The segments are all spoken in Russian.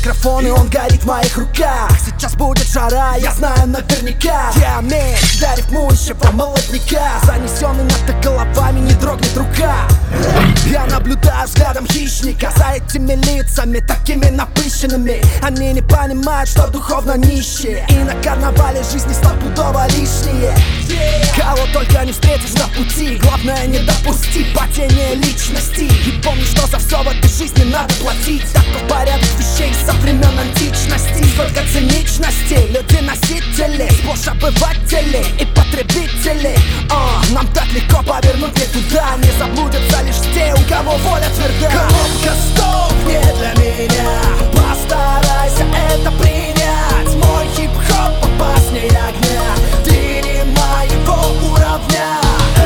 микрофон, и он горит в моих руках. Сейчас будет жара, я знаю наверняка. Я меч для рифмующего молодняка, занесенный над головами, не дрогнет рука. Я наблюдаю взглядом хищника за этими лицами, такими напыщенными. Они не понимают, что духовно нищие, и на карнавале жизни стопудово лишние. Кого только не встретишь на пути, главное не допустить падения личности. И помни, что за все в этой жизни надо платить. Такой порядок вещей со времен античности. Сколько циничности, люди-носители, сплошь обыватели и потребители. Нам так легко повернуть не туда, не заблудятся лишь те, у кого воля тверда. Кнопка стоп не для меня, постарайся это принять. Мой хип-хоп опаснее огня, ты не моего уровня.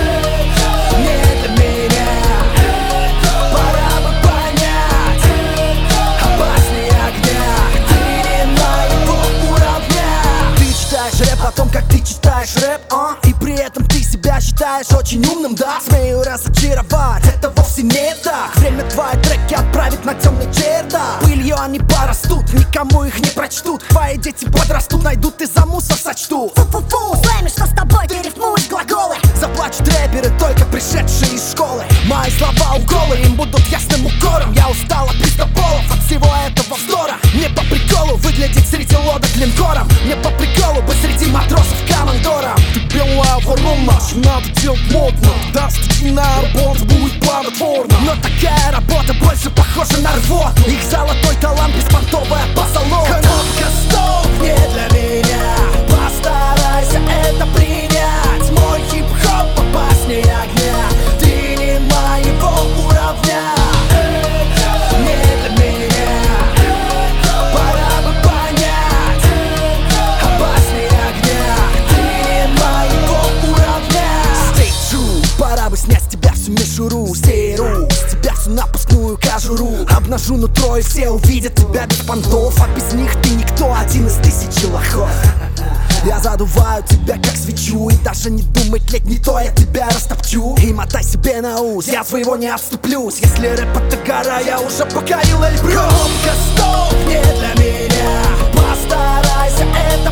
Не для меня, пора бы понять. Опаснее огня, ты не моего уровня. Ты читаешь рэп о том, как ты читаешь рэп, и при этом ты себя считаешь очень умным, да? Смею разочаровать, это вовсе не так. Время твои треки отправить на темный чердак. Пылью они порастут, никому их не прочтут. Твои дети подрастут, найдут и за мусор сочтут. Фу-фу-фу, слэми, что с тобой, ты рифмуешь глаголы. Заплачут рэперы, только пришедшие из школы. Мои слова уколы, им будут ясным укором. Я устал от пистополов, от всего этого вздора. Мне по приколу выглядеть среди лодок линкором. Мне по приколу быть среди матросов командором. Ты белая ворона, надо делать модно. Да, стихийная работа будет плодотворна. Но такая работа больше похожа на рвоту. Их золотой талант, беспонтовая позолота. Кнопка стоп не для меня, постарайся это принять. Мой хип-хоп опаснее огня, ты не моего уровня. Не для меня, пора бы понять. Опаснее огня, ты не моего уровня. Stay true, пора бы снять с тебя всю мишуру. Стеру с тебя всю напускную кожуру. Обнажу нутро, и все увидят тебя без понтов. А без них ты никто, один из тысячи лохов. Я задуваю тебя как свечу, и даже не думай тлеть, не то я тебя растопчу. И мотай себе на ус, я своего не отступлюсь. Если рэп это гора, я уже покорил Эльбрус. Кнопка стоп не для меня, постарайся это